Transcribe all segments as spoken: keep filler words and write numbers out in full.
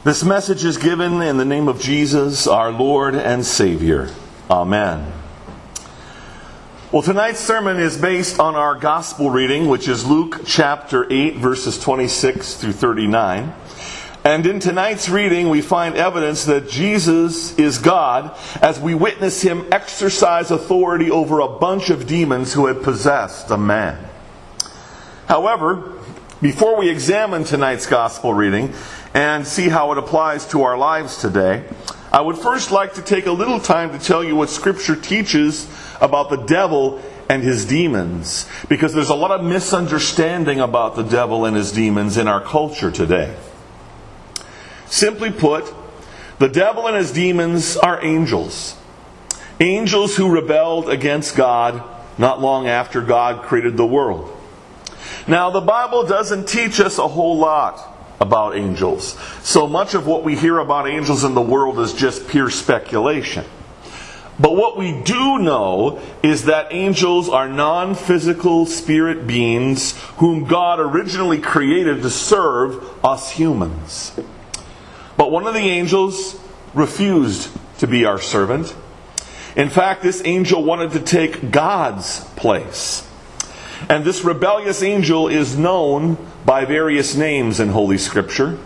This message is given in the name of Jesus, our Lord and Savior. Amen. Well, tonight's sermon is based on our gospel reading, which is Luke chapter eight, verses twenty-six through thirty-nine. And in tonight's reading, we find evidence that Jesus is God as we witness Him exercise authority over a bunch of demons who had possessed a man. However, before we examine tonight's gospel reading and see how it applies to our lives today, I would first like to take a little time to tell you what Scripture teaches about the devil and his demons, because there's a lot of misunderstanding about the devil and his demons in our culture today. Simply put, the devil and his demons are angels. Angels who rebelled against God not long after God created the world. Now, the Bible doesn't teach us a whole lot about angels. So much of what we hear about angels in the world is just pure speculation. But what we do know is that angels are non-physical spirit beings whom God originally created to serve us humans. But one of the angels refused to be our servant. In fact, this angel wanted to take God's place. And this rebellious angel is known by various names in Holy Scripture.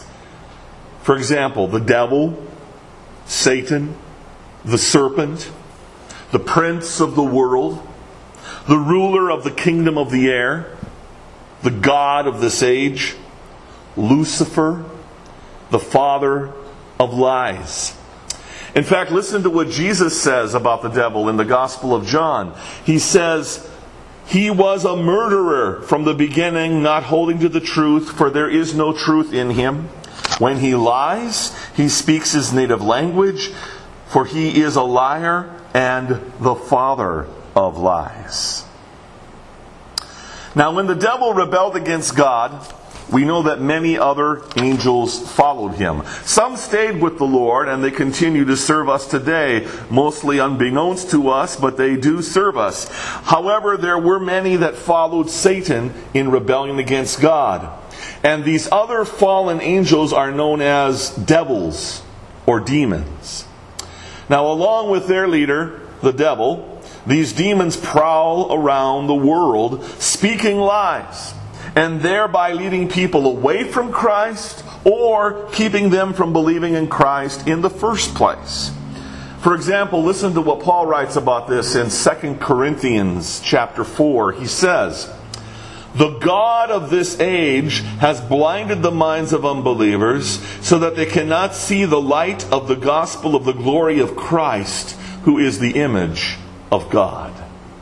For example, the devil, Satan, the serpent, the prince of the world, the ruler of the kingdom of the air, the god of this age, Lucifer, the father of lies. In fact, listen to what Jesus says about the devil in the Gospel of John. He says, "He was a murderer from the beginning, not holding to the truth, for there is no truth in him. When he lies, he speaks his native language, for he is a liar and the father of lies." Now, when the devil rebelled against God, we know that many other angels followed him. Some stayed with the Lord, and they continue to serve us today, mostly unbeknownst to us, but they do serve us. However, there were many that followed Satan in rebellion against God. And these other fallen angels are known as devils or demons. Now, along with their leader, the devil, these demons prowl around the world speaking lies, and thereby leading people away from Christ or keeping them from believing in Christ in the first place. For example, listen to what Paul writes about this in Second Corinthians chapter four. He says, "The God of this age has blinded the minds of unbelievers so that they cannot see the light of the gospel of the glory of Christ, who is the image of God."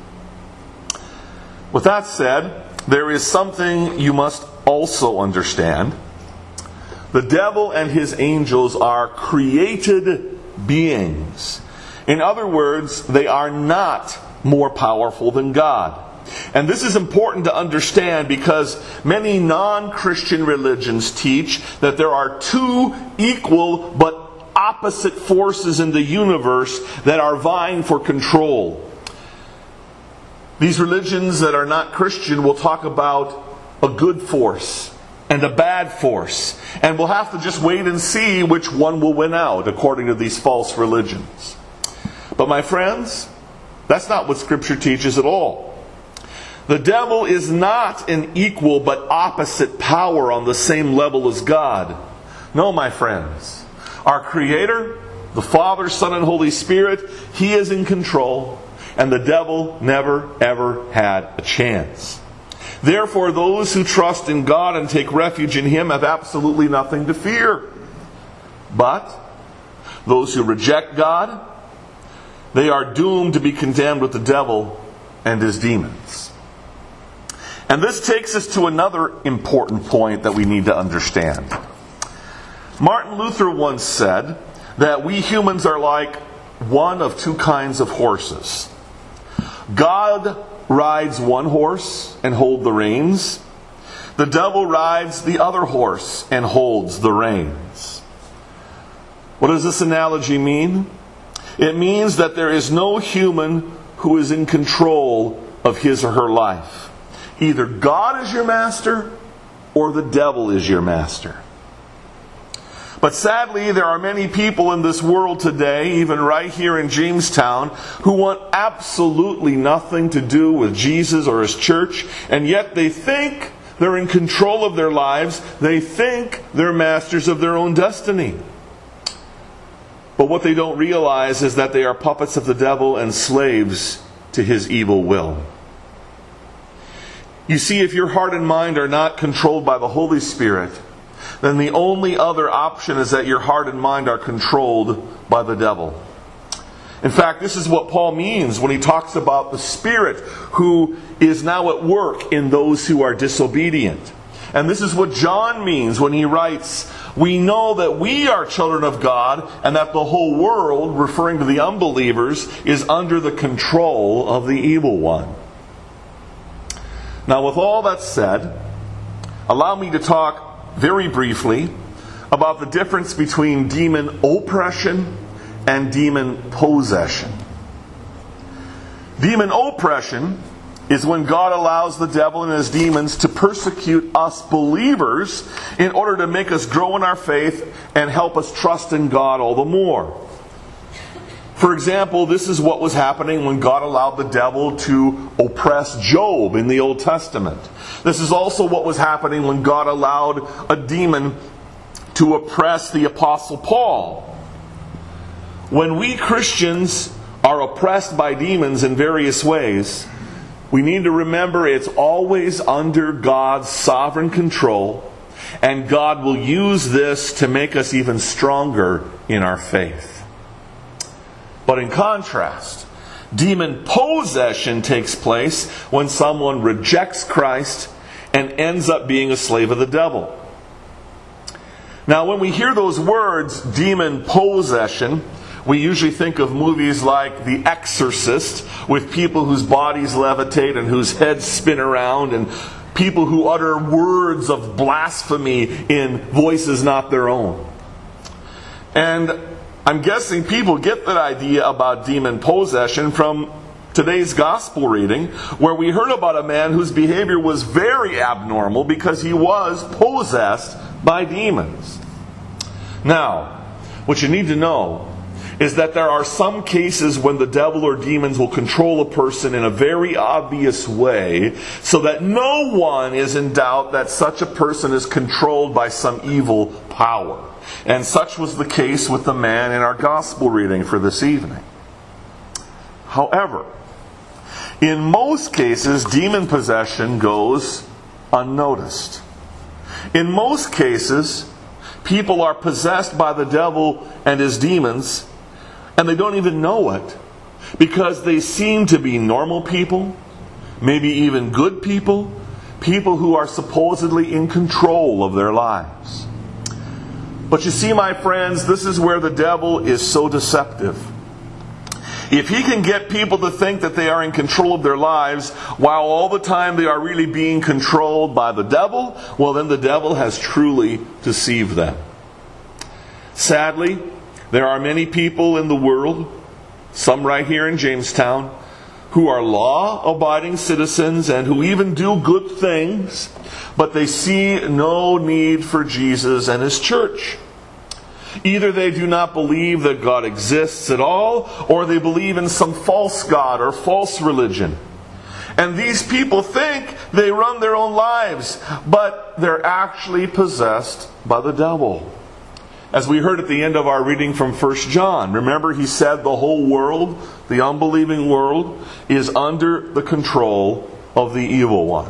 With that said, there is something you must also understand. The devil and his angels are created beings. In other words, they are not more powerful than God. And this is important to understand because many non-Christian religions teach that there are two equal but opposite forces in the universe that are vying for control. These religions that are not Christian will talk about a good force and a bad force. And we'll have to just wait and see which one will win out according to these false religions. But my friends, that's not what Scripture teaches at all. The devil is not an equal but opposite power on the same level as God. No, my friends. Our Creator, the Father, Son, and Holy Spirit, He is in control. And the devil never, ever had a chance. Therefore, those who trust in God and take refuge in Him have absolutely nothing to fear. But those who reject God, they are doomed to be condemned with the devil and his demons. And this takes us to another important point that we need to understand. Martin Luther once said that we humans are like one of two kinds of horses. God rides one horse and holds the reins. The devil rides the other horse and holds the reins. What does this analogy mean? It means that there is no human who is in control of his or her life. Either God is your master or the devil is your master. But sadly, there are many people in this world today, even right here in Jamestown, who want absolutely nothing to do with Jesus or His church, and yet they think they're in control of their lives. They think they're masters of their own destiny. But what they don't realize is that they are puppets of the devil and slaves to his evil will. You see, if your heart and mind are not controlled by the Holy Spirit, then the only other option is that your heart and mind are controlled by the devil. In fact, this is what Paul means when he talks about the Spirit who is now at work in those who are disobedient. And this is what John means when he writes, "We know that we are children of God, and that the whole world," referring to the unbelievers, "is under the control of the evil one." Now, with all that said, allow me to talk very briefly about the difference between demon oppression and demon possession. Demon oppression is when God allows the devil and his demons to persecute us believers in order to make us grow in our faith and help us trust in God all the more. For example, this is what was happening when God allowed the devil to oppress Job in the Old Testament. This is also what was happening when God allowed a demon to oppress the Apostle Paul. When we Christians are oppressed by demons in various ways, we need to remember it's always under God's sovereign control, and God will use this to make us even stronger in our faith. But in contrast, demon possession takes place when someone rejects Christ and ends up being a slave of the devil. Now, when we hear those words, demon possession, we usually think of movies like The Exorcist, with people whose bodies levitate and whose heads spin around, and people who utter words of blasphemy in voices not their own. And I'm guessing people get that idea about demon possession from today's gospel reading, where we heard about a man whose behavior was very abnormal because he was possessed by demons. Now, what you need to know is that there are some cases when the devil or demons will control a person in a very obvious way, so that no one is in doubt that such a person is controlled by some evil power. And such was the case with the man in our gospel reading for this evening. However, in most cases, demon possession goes unnoticed. In most cases, people are possessed by the devil and his demons, and they don't even know it, because they seem to be normal people, maybe even good people, people who are supposedly in control of their lives. But you see, my friends, this is where the devil is so deceptive. If he can get people to think that they are in control of their lives, while all the time they are really being controlled by the devil, well, then the devil has truly deceived them. Sadly, there are many people in the world, some right here in Jamestown, who are law-abiding citizens and who even do good things, but they see no need for Jesus and His church. Either they do not believe that God exists at all, or they believe in some false god or false religion. And these people think they run their own lives, but they're actually possessed by the devil. As we heard at the end of our reading from First John, remember he said the whole world, the unbelieving world, is under the control of the evil one.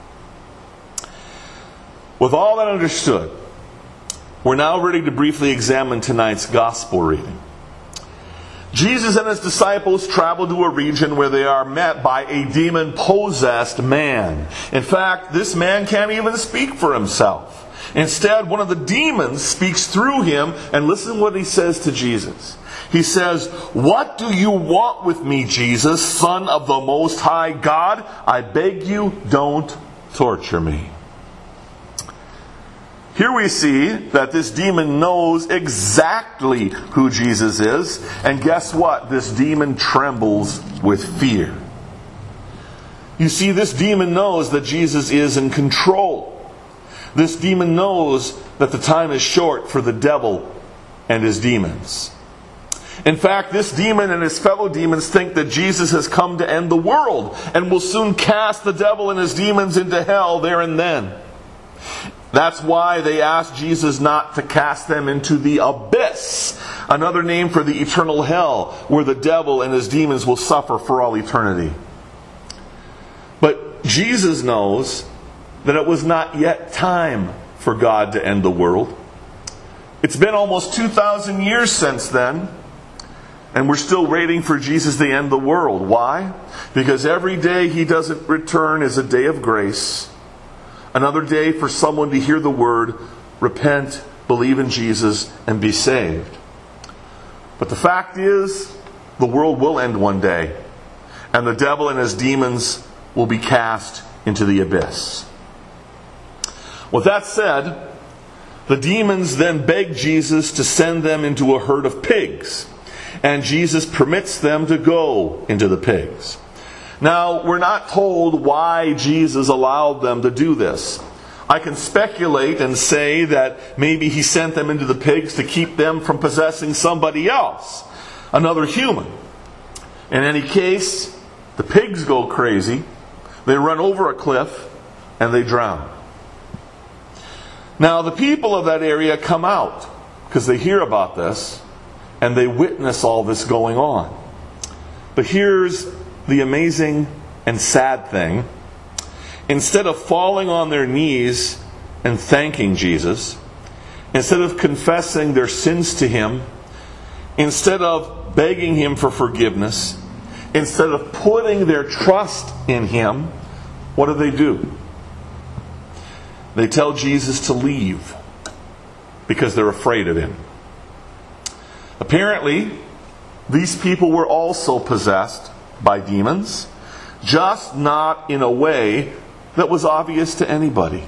With all that understood, we're now ready to briefly examine tonight's gospel reading. Jesus and His disciples travel to a region where they are met by a demon-possessed man. In fact, this man can't even speak for himself. Instead, one of the demons speaks through him, and listen what he says to Jesus. He says, "What do you want with me, Jesus, Son of the Most High God? I beg you, don't torture me." Here we see that this demon knows exactly who Jesus is, and guess what? This demon trembles with fear. You see, this demon knows that Jesus is in control. This demon knows that the time is short for the devil and his demons. In fact, this demon and his fellow demons think that Jesus has come to end the world and will soon cast the devil and his demons into hell there and then. That's why they asked Jesus not to cast them into the abyss, another name for the eternal hell, where the devil and his demons will suffer for all eternity. But Jesus knows that it was not yet time for God to end the world. It's been almost two thousand years since then, and we're still waiting for Jesus to end the world. Why? Because every day He doesn't return is a day of grace. Another day for someone to hear the word, repent, believe in Jesus, and be saved. But the fact is, the world will end one day, and the devil and his demons will be cast into the abyss. With that said, the demons then beg Jesus to send them into a herd of pigs, and Jesus permits them to go into the pigs. Now, we're not told why Jesus allowed them to do this. I can speculate and say that maybe He sent them into the pigs to keep them from possessing somebody else, another human. In any case, the pigs go crazy, they run over a cliff, and they drown. Now, the people of that area come out because they hear about this, and they witness all this going on. But here's the amazing and sad thing. Instead of falling on their knees and thanking Jesus, instead of confessing their sins to Him, instead of begging Him for forgiveness, instead of putting their trust in Him, what do they do? They tell Jesus to leave because they're afraid of Him. Apparently, these people were also possessed by demons, just not in a way that was obvious to anybody.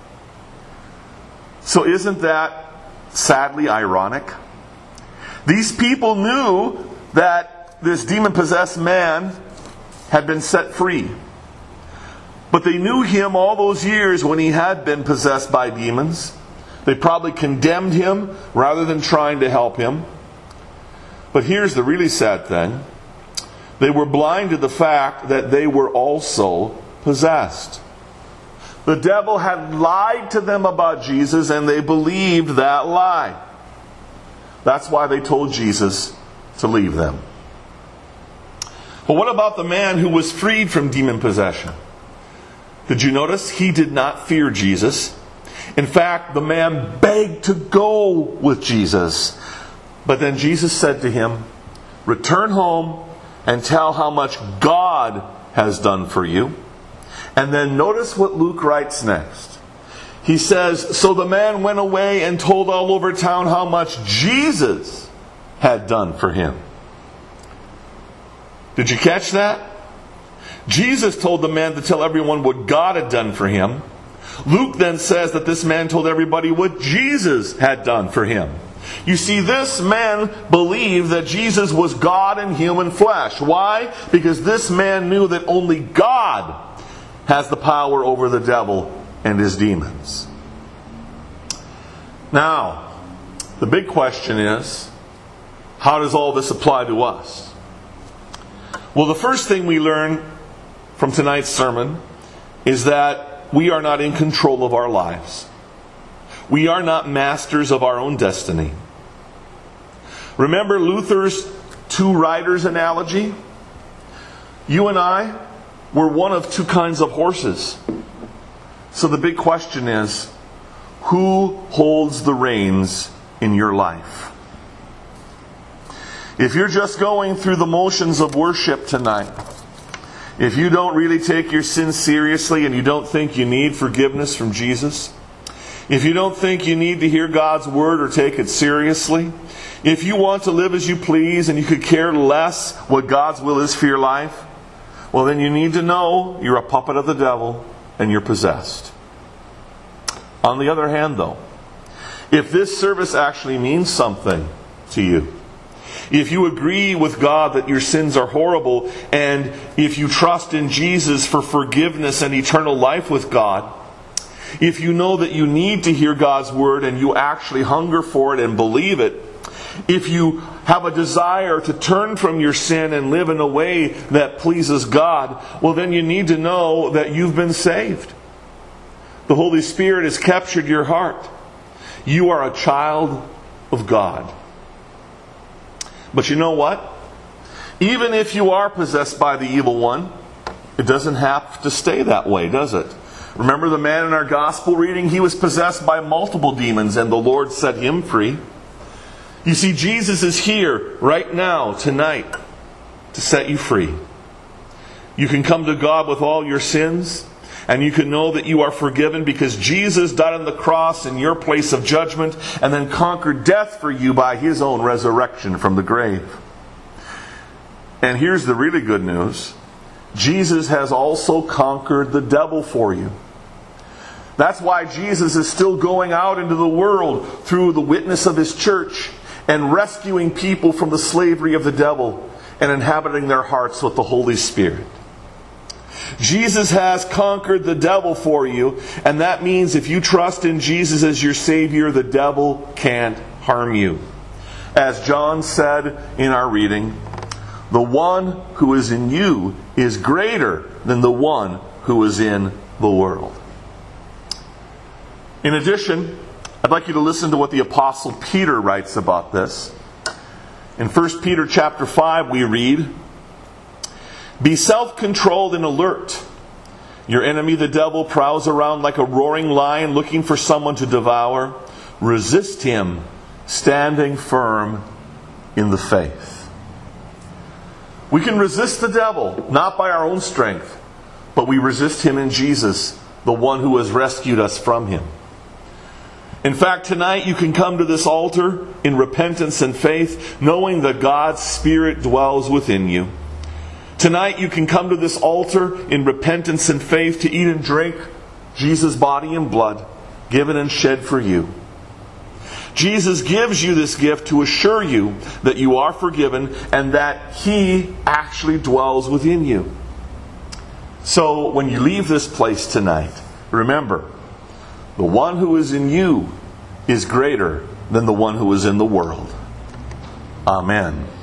So isn't that sadly ironic? These people knew that this demon-possessed man had been set free. But they knew him all those years when he had been possessed by demons. They probably condemned him rather than trying to help him. But here's the really sad thing. They were blind to the fact that they were also possessed. The devil had lied to them about Jesus, and they believed that lie. That's why they told Jesus to leave them. But what about the man who was freed from demon possession? Did you notice he did not fear Jesus? In fact, the man begged to go with Jesus. But then Jesus said to him, "Return home and tell how much God has done for you." And then notice what Luke writes next. He says, "So the man went away and told all over town how much Jesus had done for him." Did you catch that? Jesus told the man to tell everyone what God had done for him. Luke then says that this man told everybody what Jesus had done for him. You see, this man believed that Jesus was God in human flesh. Why? Because this man knew that only God has the power over the devil and his demons. Now, the big question is, how does all this apply to us? Well, the first thing we learn from tonight's sermon is that we are not in control of our lives. We are not masters of our own destiny. Remember Luther's two riders analogy? You and I were one of two kinds of horses. So the big question is, who holds the reins in your life? If you're just going through the motions of worship tonight, if you don't really take your sins seriously and you don't think you need forgiveness from Jesus, if you don't think you need to hear God's word or take it seriously, if you want to live as you please and you could care less what God's will is for your life, well, then you need to know you're a puppet of the devil and you're possessed. On the other hand, though, if this service actually means something to you, if you agree with God that your sins are horrible, and if you trust in Jesus for forgiveness and eternal life with God, if you know that you need to hear God's Word and you actually hunger for it and believe it, if you have a desire to turn from your sin and live in a way that pleases God, well then you need to know that you've been saved. The Holy Spirit has captured your heart. You are a child of God. But you know what? Even if you are possessed by the evil one, it doesn't have to stay that way, does it? Remember the man in our gospel reading? He was possessed by multiple demons and the Lord set him free. You see, Jesus is here right now, tonight, to set you free. You can come to God with all your sins, and you can know that you are forgiven because Jesus died on the cross in your place of judgment and then conquered death for you by His own resurrection from the grave. And here's the really good news. Jesus has also conquered the devil for you. That's why Jesus is still going out into the world through the witness of His church and rescuing people from the slavery of the devil and inhabiting their hearts with the Holy Spirit. Jesus has conquered the devil for you, and that means if you trust in Jesus as your Savior, the devil can't harm you. As John said in our reading, the one who is in you is greater than the one who is in the world. In addition, I'd like you to listen to what the Apostle Peter writes about this. In First Peter chapter five we read, "Be self-controlled and alert. Your enemy the devil prowls around like a roaring lion looking for someone to devour. Resist him, standing firm in the faith." We can resist the devil, not by our own strength, but we resist him in Jesus, the one who has rescued us from him. In fact, tonight you can come to this altar in repentance and faith, knowing that God's Spirit dwells within you. Tonight you can come to this altar in repentance and faith to eat and drink Jesus' body and blood, given and shed for you. Jesus gives you this gift to assure you that you are forgiven and that He actually dwells within you. So when you leave this place tonight, remember, the one who is in you is greater than the one who is in the world. Amen.